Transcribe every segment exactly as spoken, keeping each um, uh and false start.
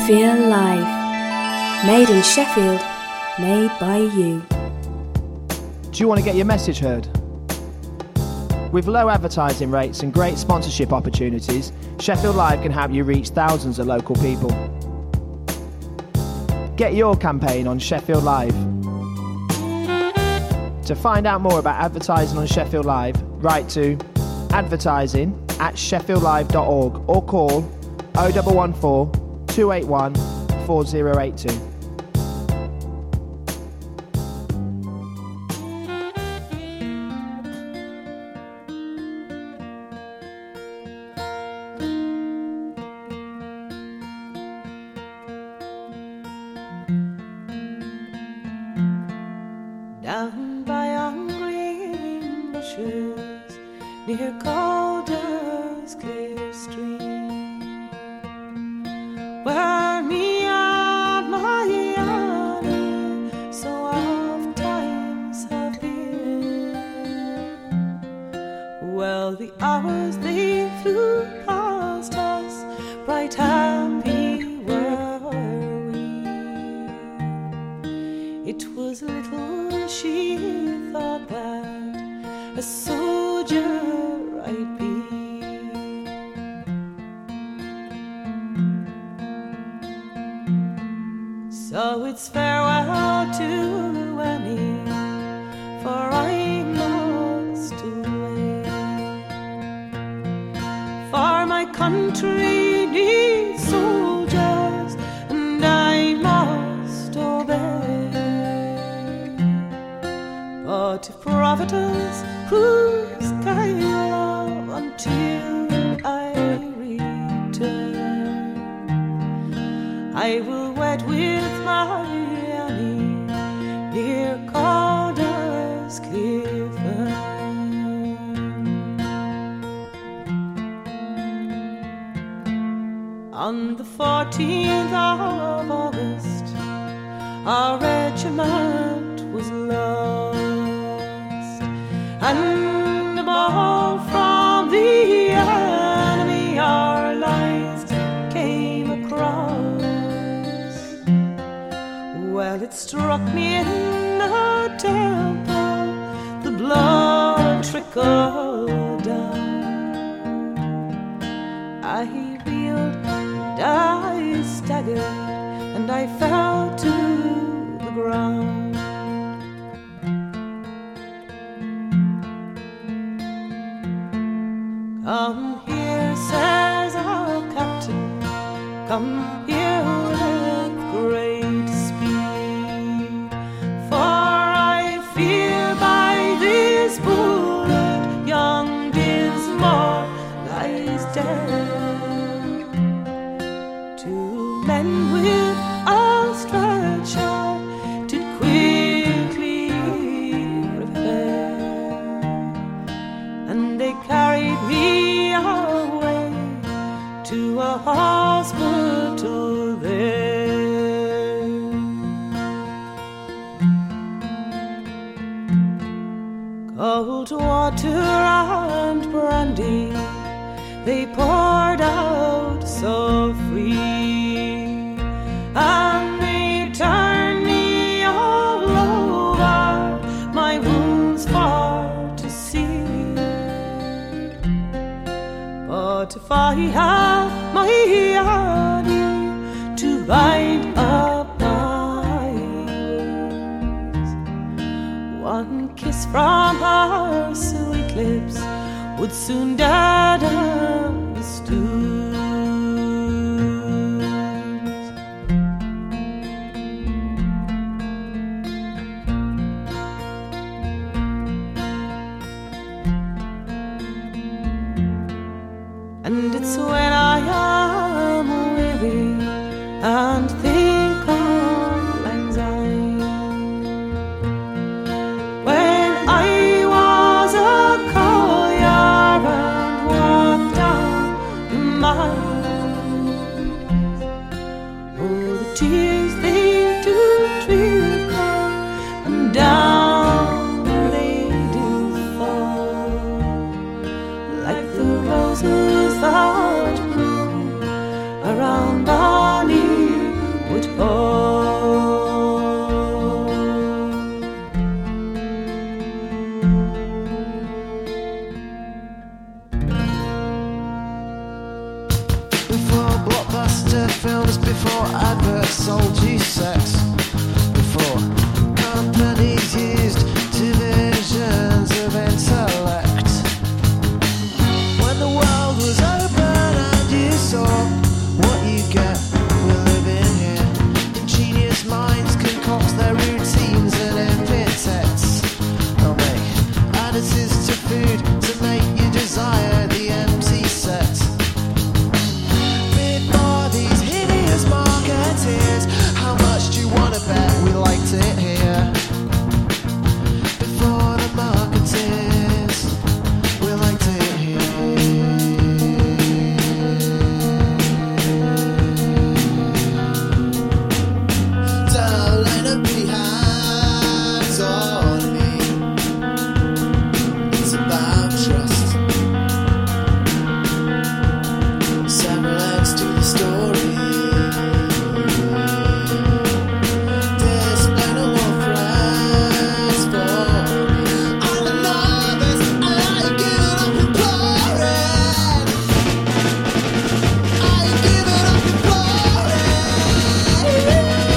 Feel Live. Made in Sheffield, made by you. Do you want to get your message heard? With low advertising rates and great sponsorship opportunities, Sheffield Live can help you reach thousands of local people. Get your campaign on Sheffield Live. To find out more about advertising on Sheffield Live, write to advertising at sheffield live dot org or call oh one one four, two eight one, four oh eight two. Down by young green bushes near Calder's clear stream, where me and my Annie so oft times have been. Well, the hours they flew past us, bright happy were we. It was little she thought that a soldier I'd be. So it's farewell to Annie, for I must away. For my country needs soldiers, and I must obey. But if Providence proves kind love until I return, I will wed with my Annie near Calder's clear fern. On the fourteenth of August, our regiment was lost, and a ball from the enemy our lines came across. Well, it struck me in the temple, the blood trickled down. I reeled and I staggered, and I fell to the ground. Come here, says our captain, come here with great speed, for I fear by this bullet young Dinsmore lies dead. Two men with outstretched arm did quickly repair, and they carried me away to a hospital there. Cold water and brandy they poured out so free, and they turned me all over, my wounds far to see. But if I have my Annie to bind up my wounds, one kiss from her sweet lips would soon deaden the stools. And it's when I am weary and think of lang syne, when I was a collier and walked down the mines. Oh, the tears they do trickle, and down they do fall, like the roses that bloom around Bonnie to films before adverts sold you sex. Before companies used divisions of intellect. When the world was open and you saw what you get, we're living here. Ingenious minds concoct their routines and epithets. They'll make additives to food to make you desire the empty set. Big bodies, hideous marketeers. How much do you want to bet we liked it here? Before the marketeers, we liked it here. Don't let them be hands on me. It's about trust. Several ends to the story. Display no more friends for me. I'm a novice, I ain't giving up imploring. I ain't giving up imploring. I ain't giving up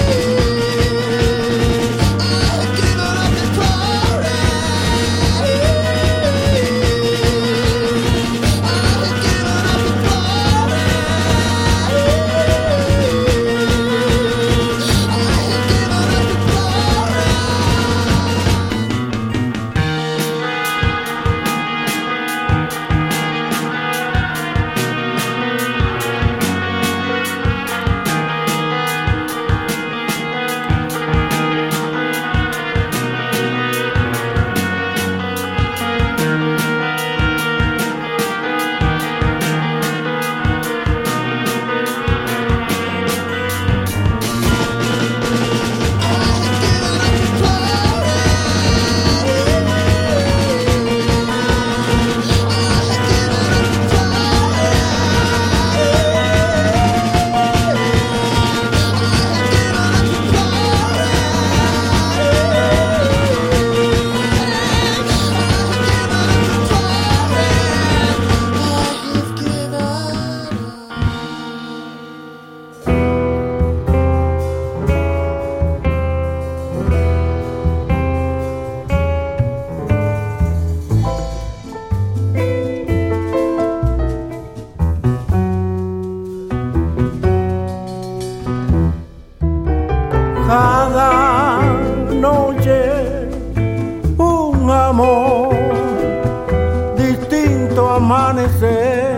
Cada noche un amor, distinto amanecer,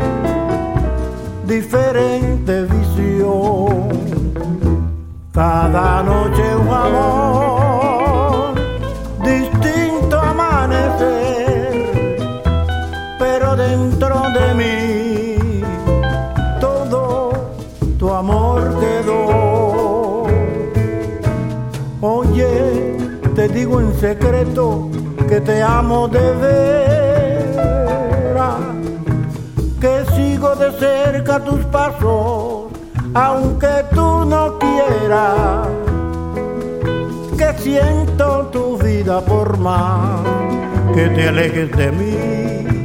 diferente visión. Cada noche un amor, distinto amanecer, pero dentro de mí todo tu amor quedó. Oye, te digo en secreto que te amo de veras, que sigo de cerca tus pasos, aunque tú no quieras, que siento tu vida por más que te alejes de mí,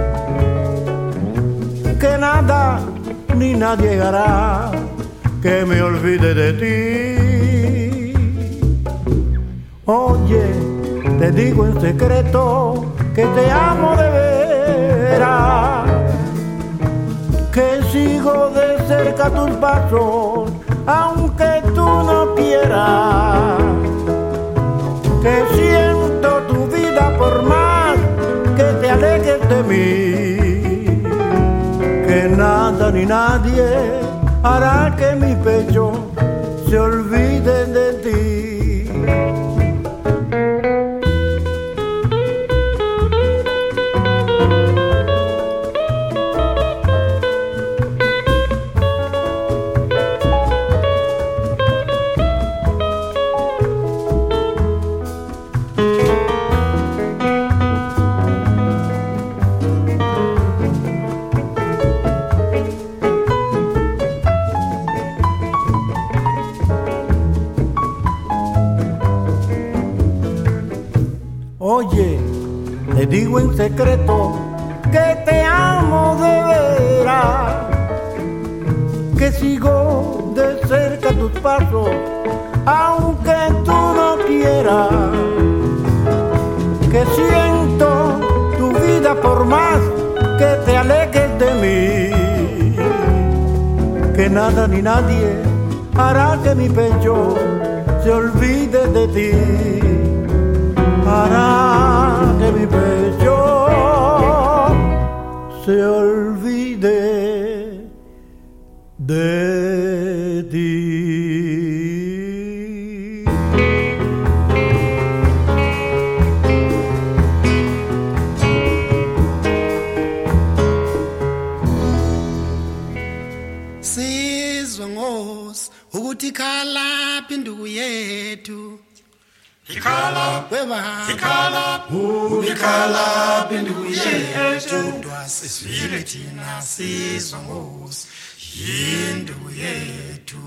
que nada ni nadie hará que me olvide de ti. Oye, te digo en secreto que te amo de veras, que sigo de cerca tus pasos, aunque tú no quieras, que siento tu vida por más que te alejes de mí, que nada ni nadie hará que mi pecho se olvide de ti. Oye, te digo en secreto que te amo de veras, que sigo de cerca tus pasos, aunque tú no quieras, que siento tu vida por más que te alejes de mí, que nada ni nadie hará que mi pecho se olvide de ti, hará que mi pecho se olvide de ti. Sizwa ngos ukuthi khala pindu yethu ikhala weba ikhala ukhala pindu yethu dwasizwile thina sizwa ngos yindu yethu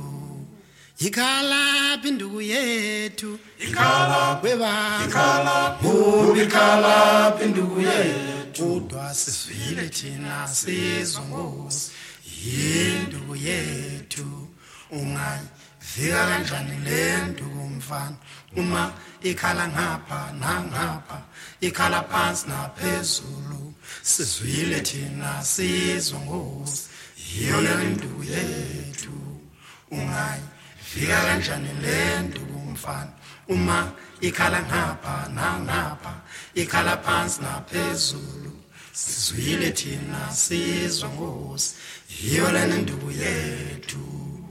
ikhala pindu yethu ikhala weba ikhala ukhala pindu yethu dwasizwile thina sizwa ngos yindu yethu ungayivika kanjani lento kumfana uma ikhala ngapha nangapha ikhala phansi naphezulu sizwile thina sizwa ngosi yiyo lento yethu ungayivika kanjani lento kumfana uma ikhala ngapha nangapha ikhala phansi naphezulu sizwile thina sizwa ngosi yiyo lento yethu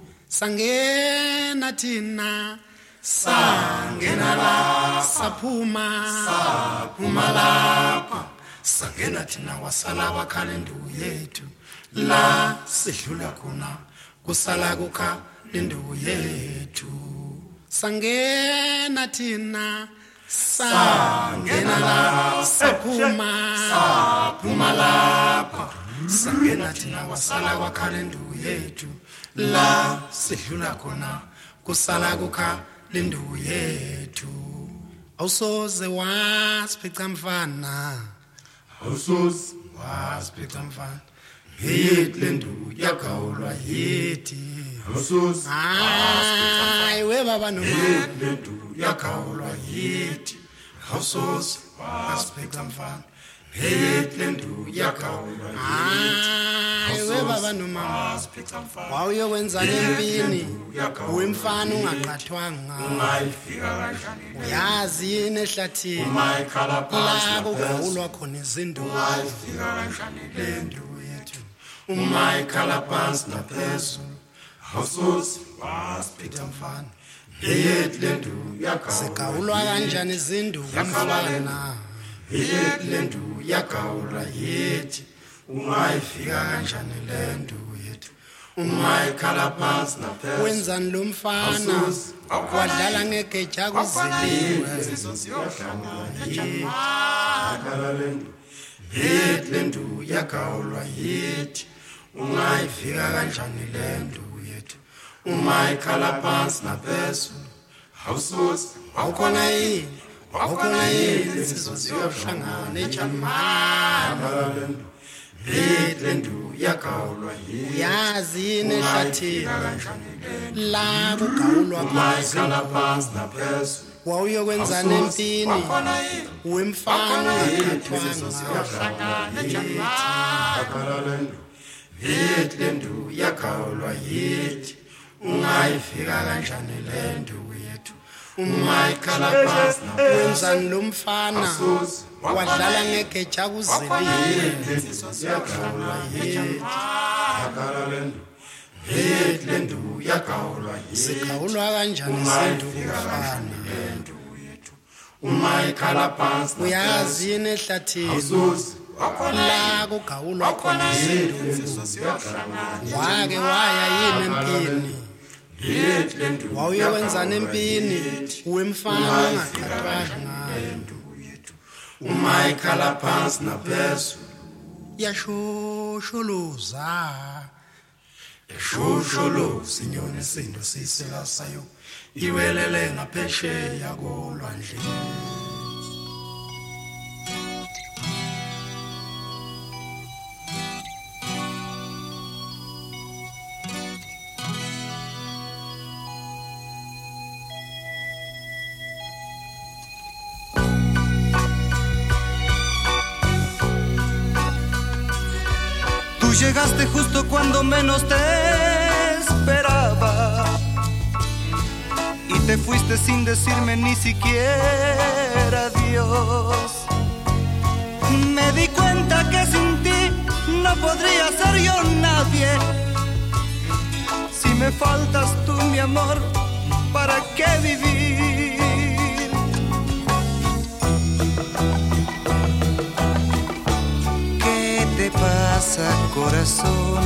sangena thina sangena la saphuma saphuma lapha sangena thina wasala wakhala ndu yethu la sidlula khona kusala kukha ndu yethu sangena thina sangena la saphuma saphuma lapha sangena thina wasala wakhala ndu yethu la sidlula khona kusala kukha lindu yethu awusoze wasiphica mfana awusoze wasiphica mfana yithi lindu yakawulwa yithi awusoze wasiphica mfana we baba no yithi lindu yakawulwa yithi awusoze wasiphica mfana yithi lindu yakawulwa yithi we baba no mama wawuyokwenza empini wemfana ungaqathwanga ungayifika kanjani uyazi yini ehlathini umayikhala phansi la kugawulwa khona izinto ungayifika kanjani lento yethu umayikhala phansi naphezulu awusoze wasiphica mfana yithi lento yakawulwa kanjani izinto kumfana yithi lento yakawulwa yithi ungayifika kanjani lento yethu umayikhala phansi naphezulu wenzani lo mfana wadlala ngegeja kuziliwe sizohlangana yakhala lento yithi lento yakawulwa yithi ungayifika kanjani lento yethu umayikhala phansi naphezulu awusoze awukhona yini awukhona yini sizohlangana ejamana lento yithi lento yakawulwa yithi uyazi yini ehlathini la kugawulwa umayikhala phansi naphezulu wawuyokwenzana empini wemfana ungaqathwanga yakhala lento yithi lento yakawulwa yithi ungayifika kanjani lento yethu umayikhala phansi wenzani lo mfana wadlala ngegeja kuziliwe sizohlangana yakhala lento yithi lento yakawulwa yithi sigawulwa kanjani izinto kumfana lento yethu umayikhala phansi uyazi yini ehlathini awusoze la kugawulwa khona izinto wake waya yini empini yithi lento wawuyokwenzana empini wemfana ungaqathwanga lento yethu umayikhala phansi naphezulu yashosholoza yashosholoza inyoni isindo sisela sayo iwelele ngaphesheya kolwandle llegaste justo cuando menos te esperaba y te fuiste sin decirme ni siquiera adiós. Me di cuenta que sin ti no podría ser yo nadie. Si me faltas tú, mi amor, ¿para qué vivir? ¿Qué te pasa, corazón?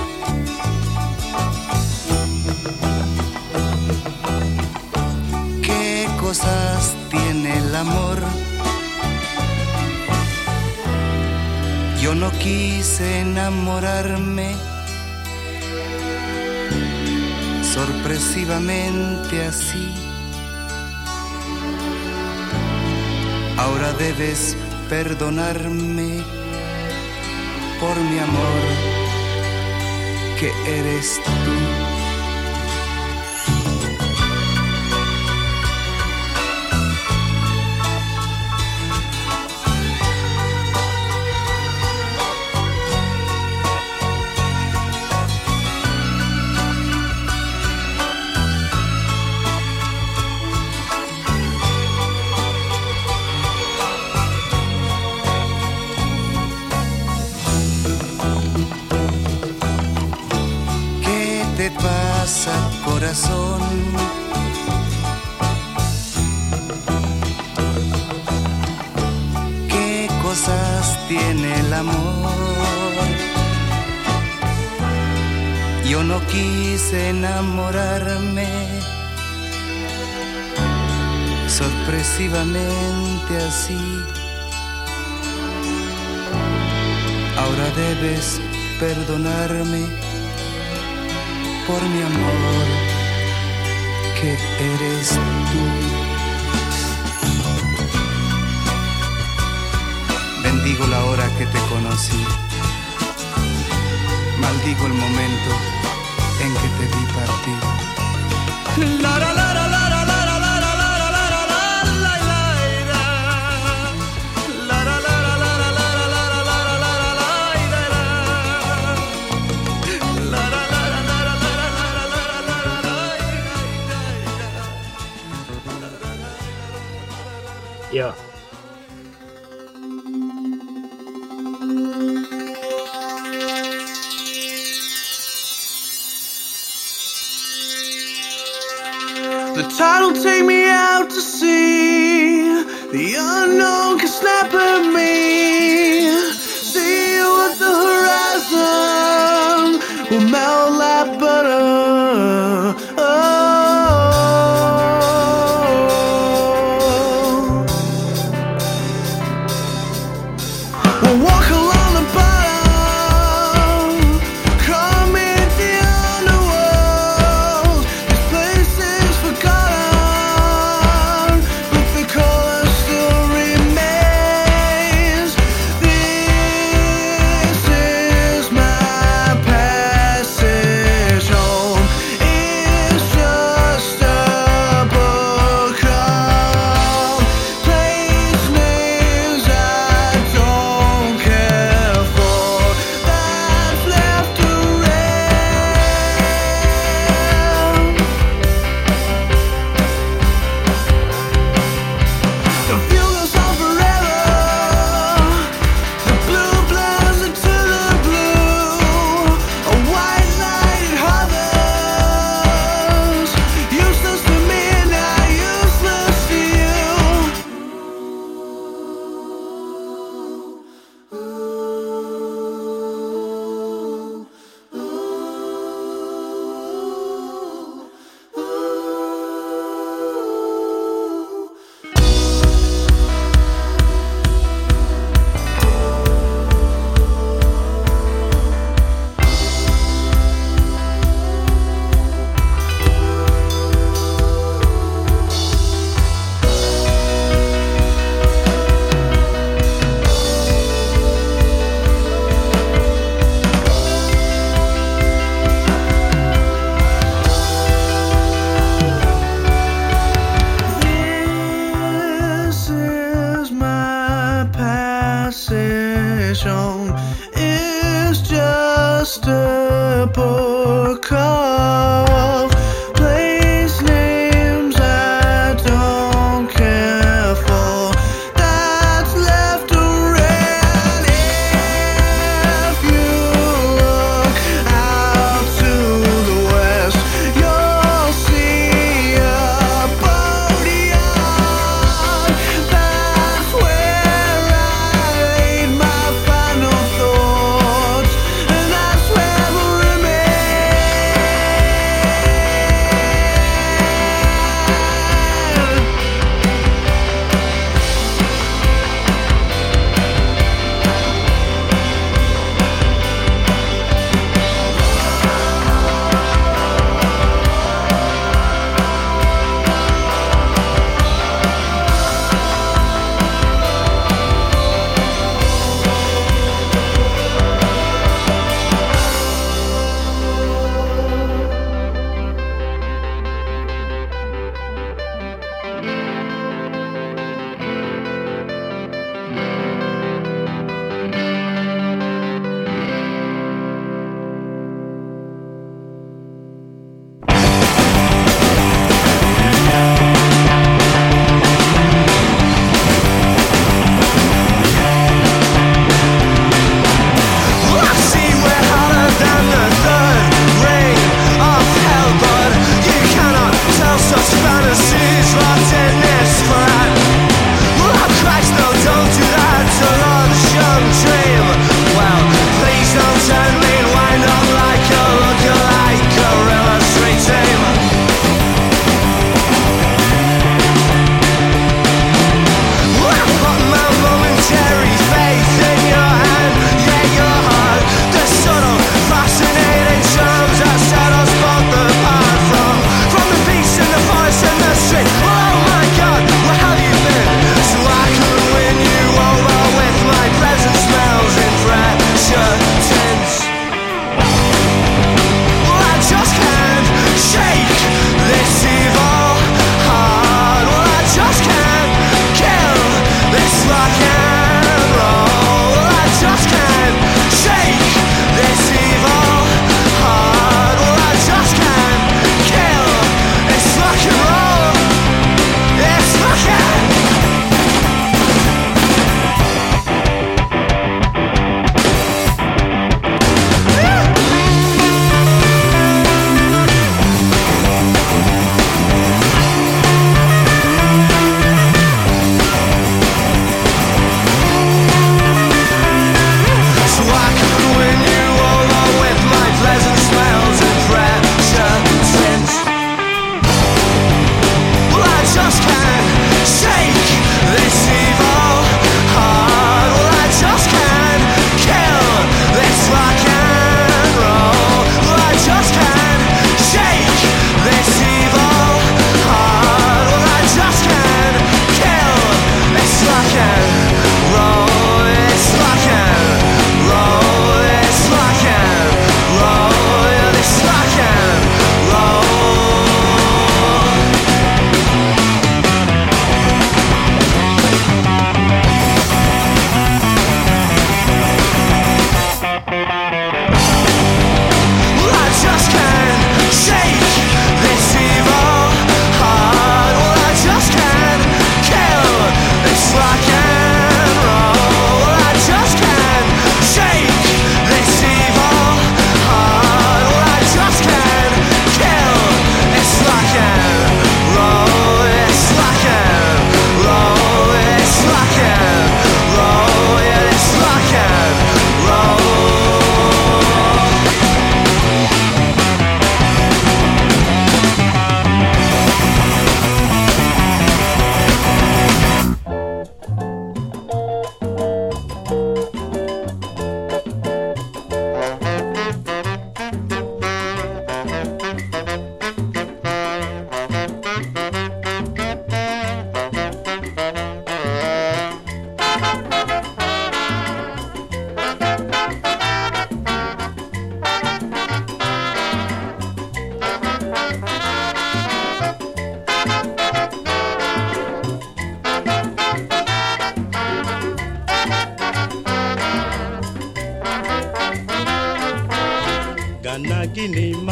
¿Qué cosas tiene el amor? Yo no quise enamorarme sorpresivamente así. Ahora debes perdonarme por mi amor, que eres tú. ¿Qué pasa, corazón? ¿Qué cosas tiene el amor? Yo no quise enamorarme sorpresivamente así. Ahora debes perdonarme por mi amor, que eres tú. Bendigo la hora que te conocí, maldigo el momento en que te vi partir. La, la, la, la, la. Yeah. The tide will take me out to sea. The unknown can snap at me. See you at the horizon. We'll melt like butter. Oh. We'll walk along the bottom. Come in the underworld. This place is forgotten, but the color still remains. This is my passage home.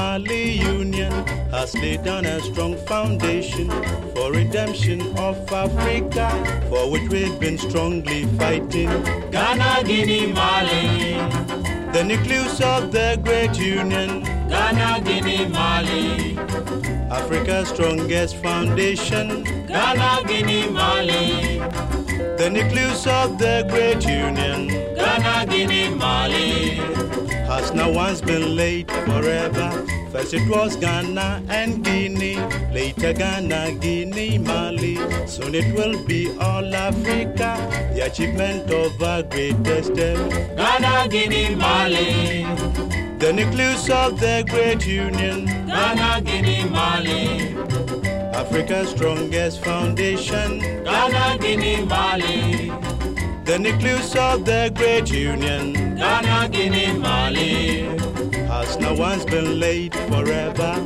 Mali Union has laid down a strong foundation for redemption of Africa, for which we've been strongly fighting. Ghana, Guinea, Mali, the nucleus of the great union. Ghana, Guinea, Mali, Africa's strongest foundation. Ghana, Guinea, Mali, the nucleus of the great union. Ghana, Guinea, Mali, has now once been laid forever. First it was Ghana and Guinea, later Ghana, Guinea, Mali. Soon it will be all Africa, the achievement of our greatest step. Ghana, Guinea, Mali, the nucleus of the great union. Ghana, Guinea, Mali, Africa's strongest foundation. Ghana, Guinea, Mali, the nucleus of the great union. Ghana, Guinea, Mali, has now once been laid forever.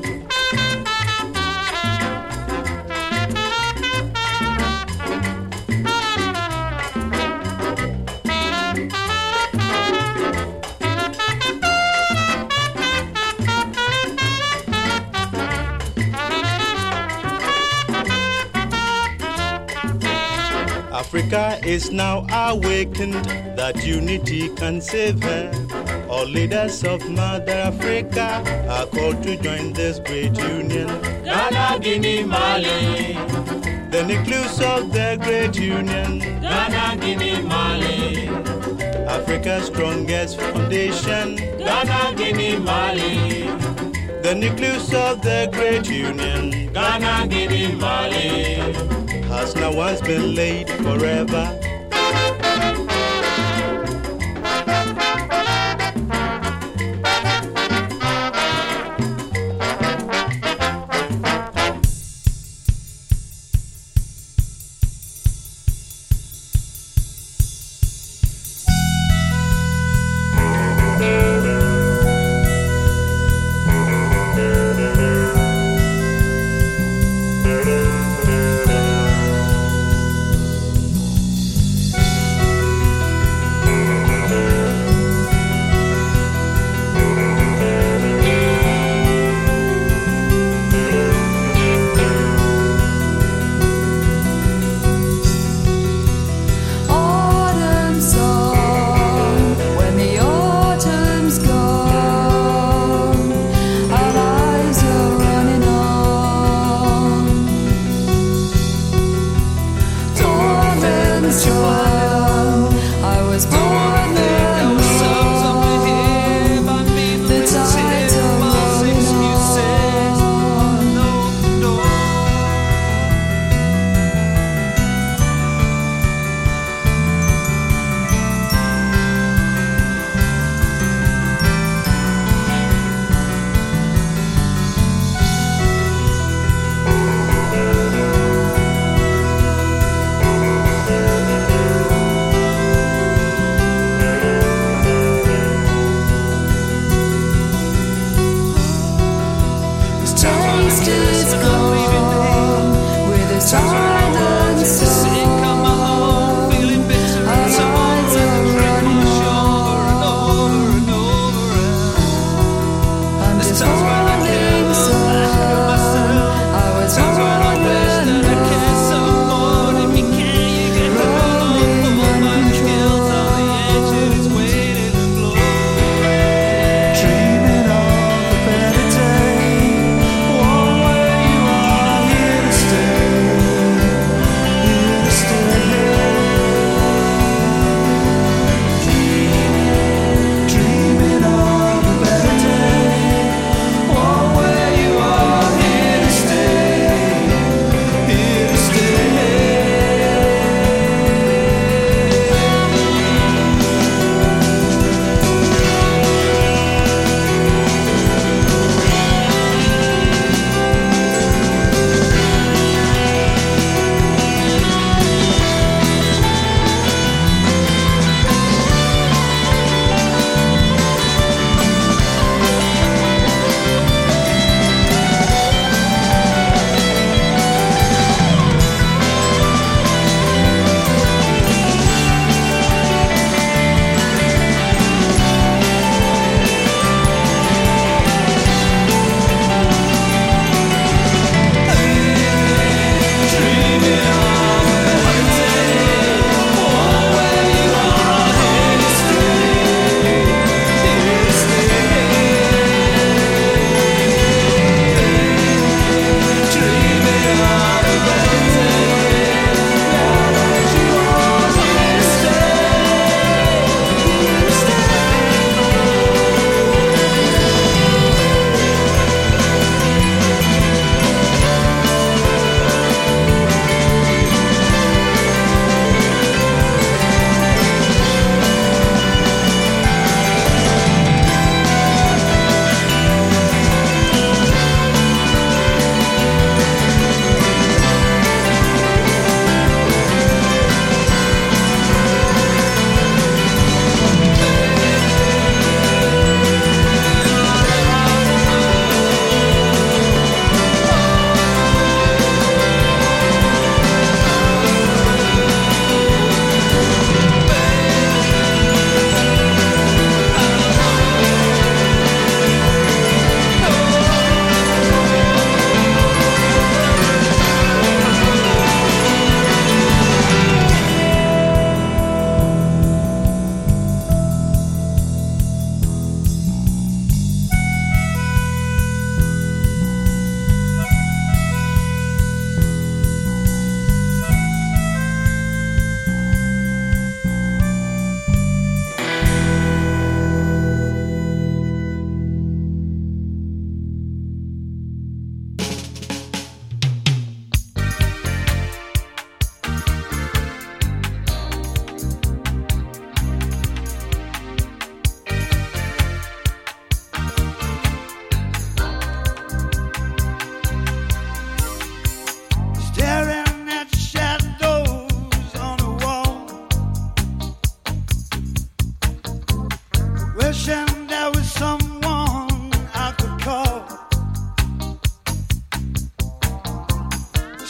Africa is now awakened that unity can save her. All leaders of Mother Africa are called to join this great union. Ghana, Guinea, Mali, the nucleus of the great union. Ghana, Guinea, Mali, Africa's strongest foundation. Ghana, Guinea, Mali, the nucleus of the great union. Ghana, Guinea, Mali, has now once been laid forever.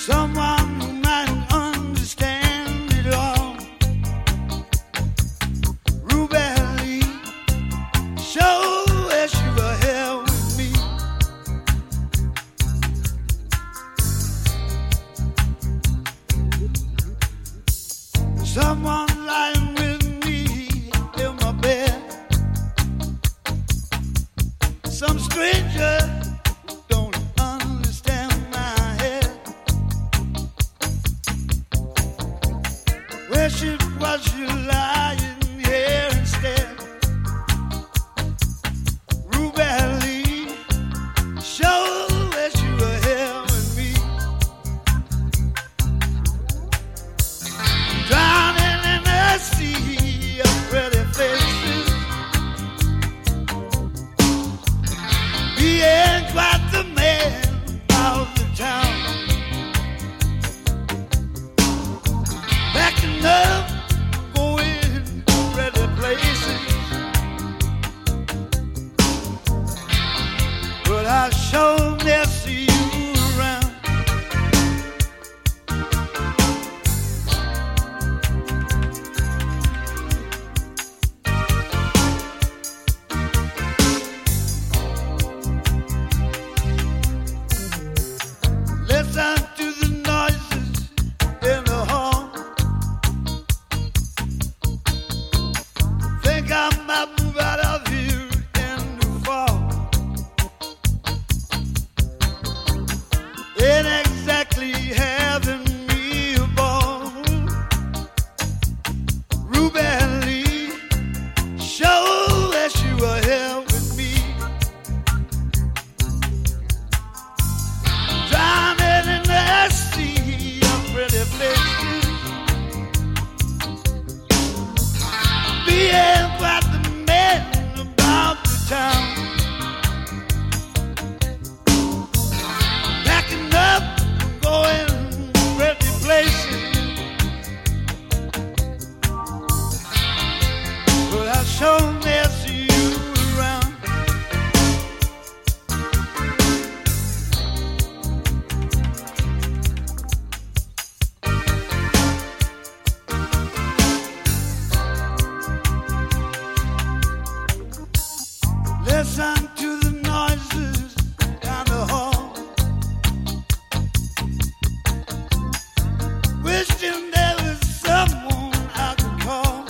someone who might understand it all. Ruby Lee, show wish you were here with me. Someone lying with me in my bed. Some stranger don't understand my head. Wish it was you lying here instead. Ruby Lee, sure wish you were here with me. Drowning in the sea of pretty faces, being quite the man of the town. Backing up, going to pretty places, but I sure miss you around. Listen to the noises in the hall. Think I might move out of here in the fall. Ain't exactly having me a ball. Ruby Lee, sure wish you were here with me. Drowning in the sea of pretty places, being quite the man about the town. Backing up, going to pretty places, but I sure miss you around. Listen to the noises down the hall. Wishing there was someone I could call.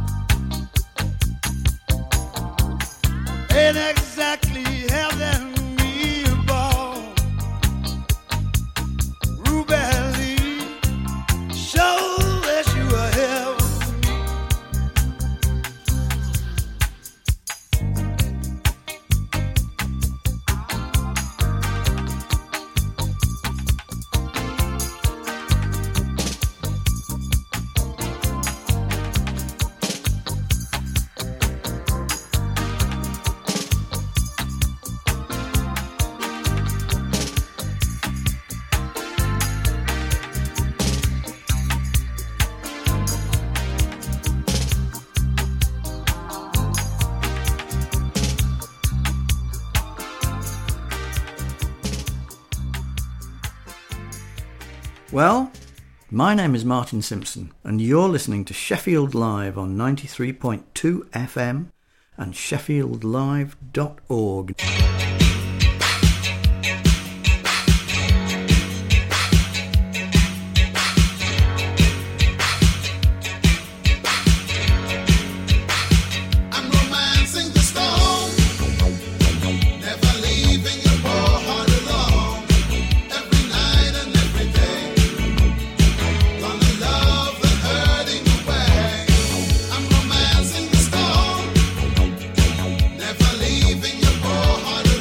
Ain't exactly having me a ball. Ruby Lee, sure wish you were here with me. Well, my name is Martin Simpson, and you're listening to Sheffield Live on ninety-three point two F M and sheffield live dot org. Never leaving your poor heart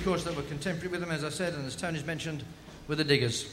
of course, that were contemporary with them, as I said, and as Tony's mentioned, were the Diggers.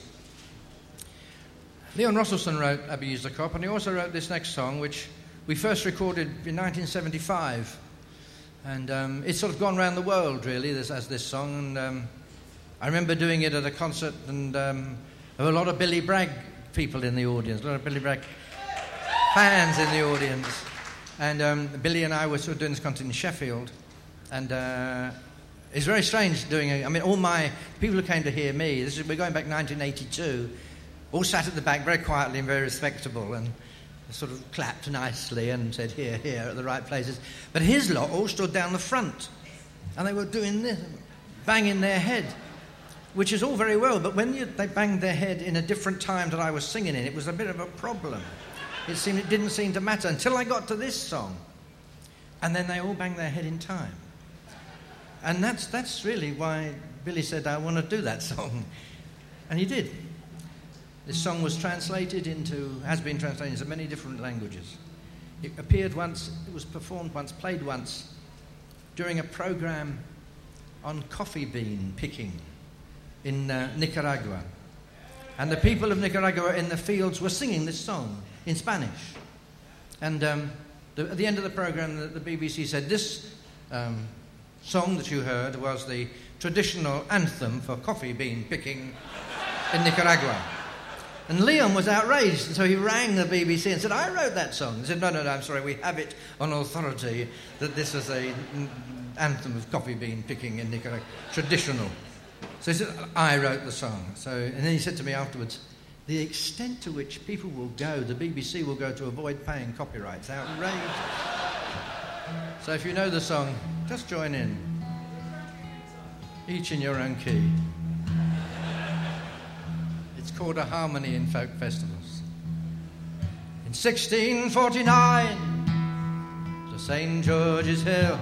Leon Rosselson wrote Abuse the Cop, and he also wrote this next song, which we first recorded in nineteen seventy-five. And um, it's sort of gone around the world, really, this, as this song. And um, I remember doing it at a concert, and um, there were a lot of Billy Bragg people in the audience, a lot of Billy Bragg fans in the audience. And um, Billy and I were sort of doing this concert in Sheffield. And uh, it's very strange doing it. I mean, all my people who came to hear me, this is, we're going back nineteen eighty-two, all sat at the back very quietly and very respectable, and sort of clapped nicely and said, here, here, at the right places. But his lot all stood down the front, and they were doing this, banging their head, which is all very well, but when you, they banged their head in a different time that I was singing in, it was a bit of a problem. It seemed it didn't seem to matter until I got to this song, and then they all banged their head in time. And that's, that's really why Billy said, I want to do that song. And he did. This song was translated into, has been translated into many different languages. It appeared once, it was performed once, played once, during a program on coffee bean picking in uh, Nicaragua. And the people of Nicaragua in the fields were singing this song in Spanish. And um, the, at the end of the program, the, the B B C said, this um, song that you heard was the traditional anthem for coffee bean picking in Nicaragua. And Leon was outraged, and so he rang the B B C and said, I wrote that song. He said, no, no, no, I'm sorry, we have it on authority that this is a n- anthem of coffee bean picking in Nicaragua, traditional. So he said, I wrote the song. So, and then he said to me afterwards, the extent to which people will go, the B B C will go to avoid paying copyrights, outrageous. So if you know the song, just join in, each in your own key. It's called a harmony in folk festivals. In sixteen forty-nine, to Saint George's Hill,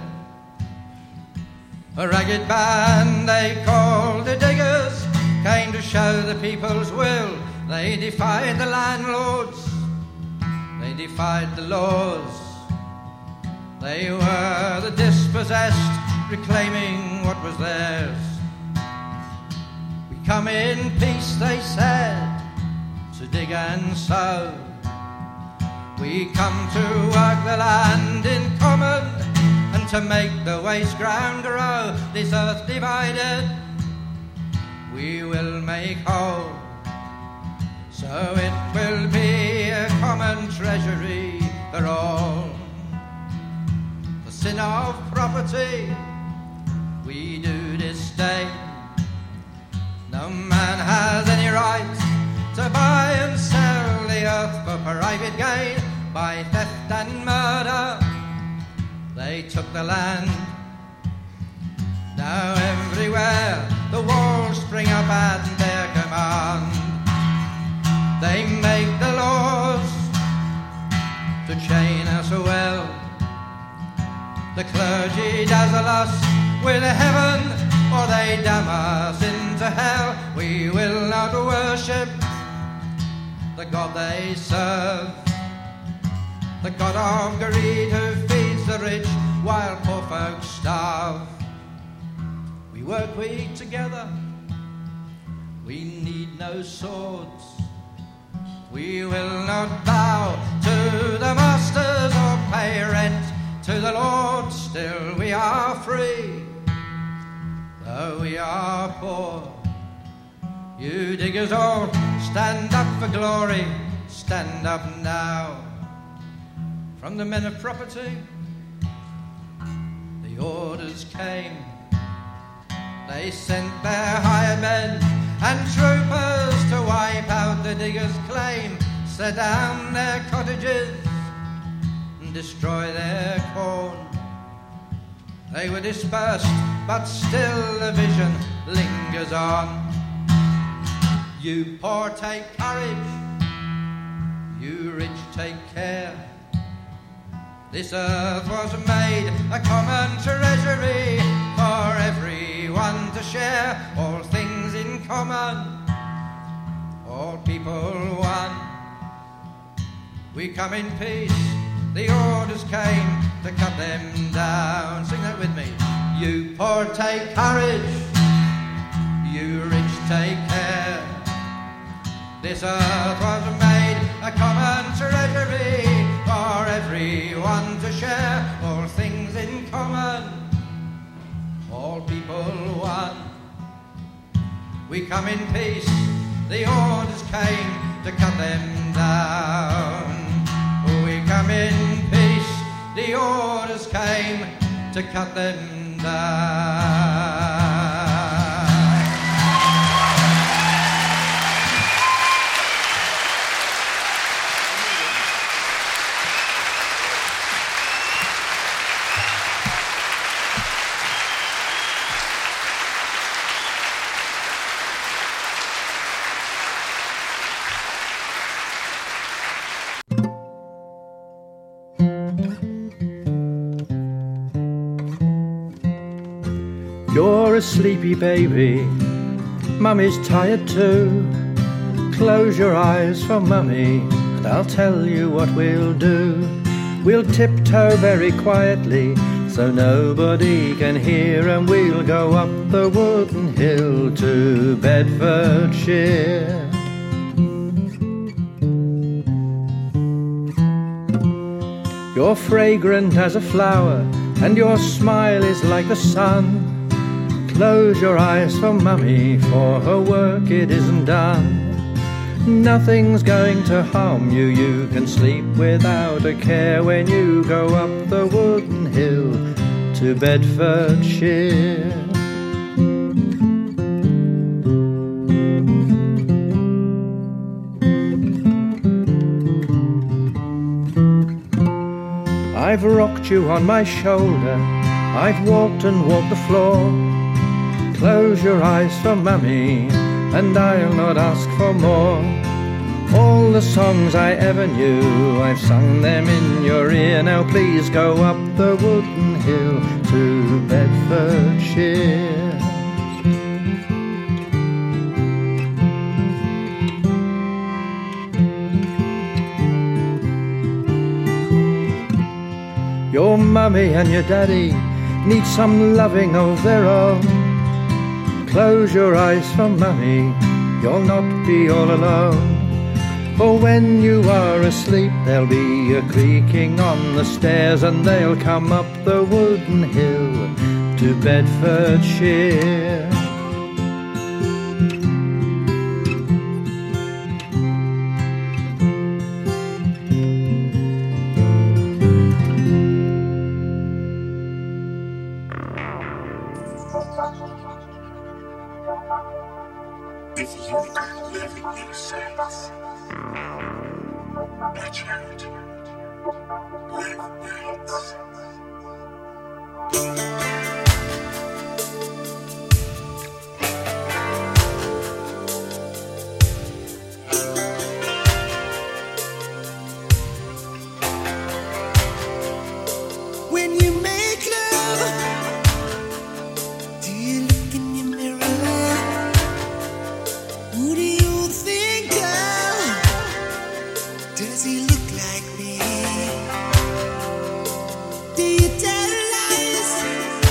a ragged band they called the Diggers came to show the people's will. They defied the landlords, they defied the laws. They were the dispossessed, reclaiming what was theirs. Come in peace, they said, to dig and sow. We come to work the land in common and to make the waste ground grow. This earth divided, we will make whole. So it will be a common treasury for all. The sin of property we do disdain. No man has any right to buy and sell the earth for private gain. By theft and murder they took the land. Now everywhere the walls spring up at their command. They make the laws to chain us well. The clergy dazzle us with heaven, or they damn us into hell. We will not worship the God they serve, the God of greed who feeds the rich while poor folks starve. We work, we eat together, we need no swords. We will not bow to the masters or pay rent to the Lord. Still we are free, though we are poor. You diggers all, stand up for glory, stand up now. From the men of property, the orders came. They sent their hired men and troopers to wipe out the diggers' claim, set down their cottages and destroy their corn. They were dispersed, but still the vision lingers on. You poor take courage, you rich take care. This earth was made a common treasury for everyone to share. All things in common, all people one. We come in peace, the orders came to cut them down. Sing that with me. You poor take courage, you rich take care. This earth was made a common treasury for everyone to share, all things in common, all people one. We come in peace, the orders came to cut them down. We come in peace, the orders came to cut them down. You're a sleepy baby, Mummy's tired too. Close your eyes for Mummy, and I'll tell you what we'll do. We'll tiptoe very quietly, so nobody can hear, and we'll go up the wooden hill to Bedfordshire. You're fragrant as a flower, and your smile is like the sun. Close your eyes for Mummy, for her work it isn't done. Nothing's going to harm you, you can sleep without a care when you go up the wooden hill to Bedfordshire. I've rocked you on my shoulder, I've walked and walked the floor. Close your eyes for Mummy, and I'll not ask for more. All the songs I ever knew, I've sung them in your ear. Now please go up the wooden hill to Bedfordshire. Your mummy and your daddy need some loving of their own. Close your eyes for Mummy, you'll not be all alone. For when you are asleep, there'll be a creaking on the stairs, and they'll come up the wooden hill to Bedfordshire. If you could live in your sense, watch out, live nights. When you make love, do you look in your mirror? Who do you think of? Does he look like me? Do you tell lies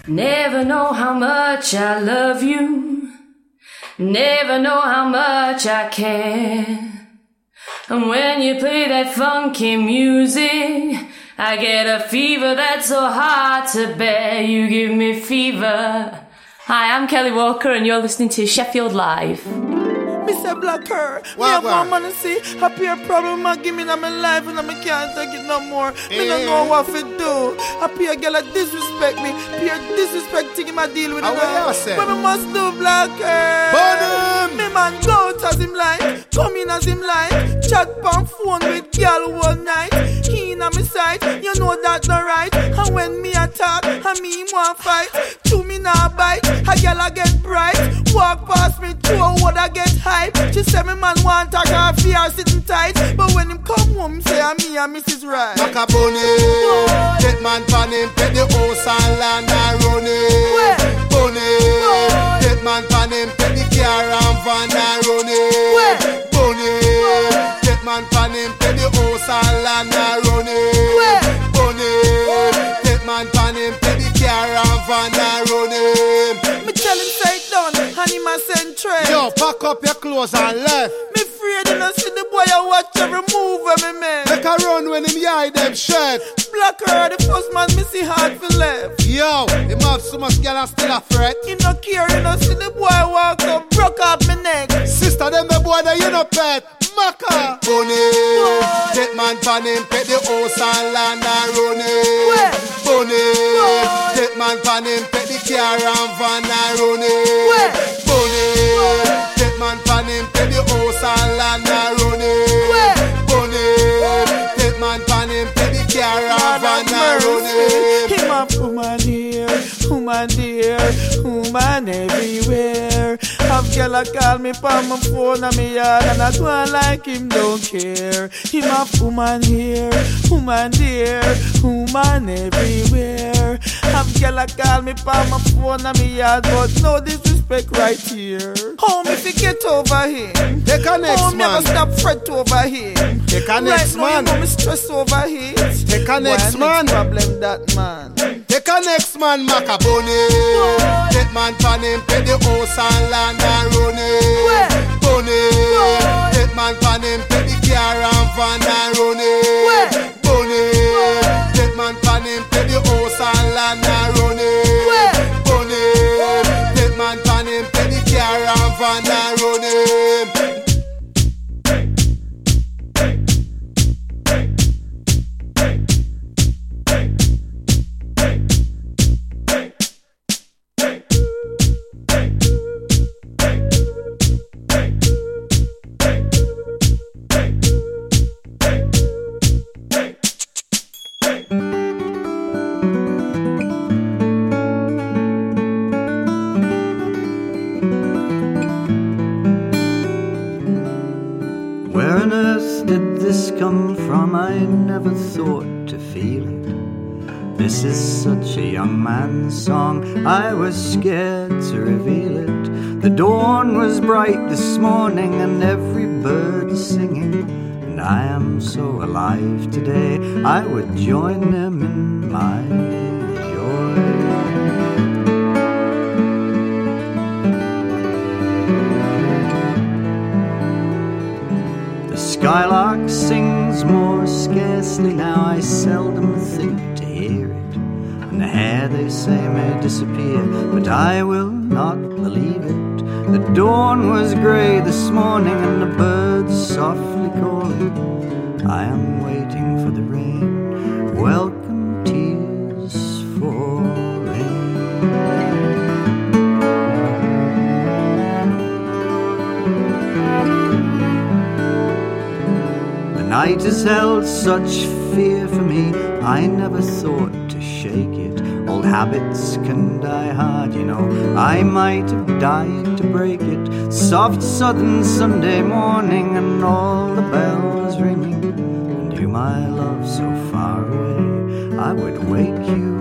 Never know how much I love you. Never know how much I care. And when you play that funky music, I get a fever that's so hard to bear. You give me fever. Hi, I'm Kelly Walker and you're listening to Sheffield Live. Mister Blacker, me have one man to see. Happy a problem I give me in my life and I can't take it no more. Me Yeah. don't know what to do. Happy a girl a disrespect me. Be a disrespecting him I deal with it. And what you say? What me must do, Blacker? Burn him! Me man go out as him like, come in as him like. Chat on phone with girl all night. He in on me side, you know that not right. And when me attack, and me him want fight. To me now bite, a girl I get bright. Walk past me, two what I get hype. She say me man want a coffee or sitting tight. But when him come home, say I'm me and Missus Right. Macaroni, take man pan him, pet the house and land and run it. Bunny, take man pan him, pet the car and van and run it. Bunny, take man pan him, pet the house and land and run it. Bunny, take man pan him, pet the car and van and run it. Me tell him say it done, and him a send trade. Yo, pack up your clothes and left. Me afraid you not see the boy I watch every move of me man. Make a run when him hide them shirt. Blacker, the first man me see hard for left. Yo, him have so much girl and still a threat. He no care, he no see the boy walk up, broke up me neck. Sister, them the boy that you no pet. Maka Bunny, take man pan him, pet the house and land and run it. Bunny, take man pan him, pet the car and van and run it. Bunny, take man pan him, pet the house and land and run it. Bunny, take man pan him, pet the car and van and run it. Him a woman here, woman there, woman everywhere. Have girl a call me from my phone and me yard and I go on like him don't care. Him a woman here, woman there, woman everywhere. Have girl a call me from my phone and me yard, but no disrespect right here. Home if you get over him, take a next home man. never stop fret over him. Take a next right man. Now you know me stress over it. Take a next man. Problem that man. Take a next man, Macaboni. Take man pan him, pay the house and land and run it. Bunny. Take man pan him, pay the car and van and run it. Bunny. Take man pan him, pay the house and land and run it. Bunny. Take man pan him, pay the car and van and run it. Come from, I never thought to feel it. This is such a young man's song, I was scared to reveal it. The dawn was bright this morning and every bird is singing, and I am so alive today, I would join them in my joy. Skylark sings more scarcely now, I seldom think to hear it. And the hair they say may disappear, but I will not believe it. The dawn was grey this morning and the birds softly calling. I am waiting for the rain, welcome tears falling. Night has held such fear for me, I never thought to shake it. Old habits can die hard, you know, I might have died to break it. Soft southern Sunday morning and all the bells ringing, and you, my love, so far away, I would wake you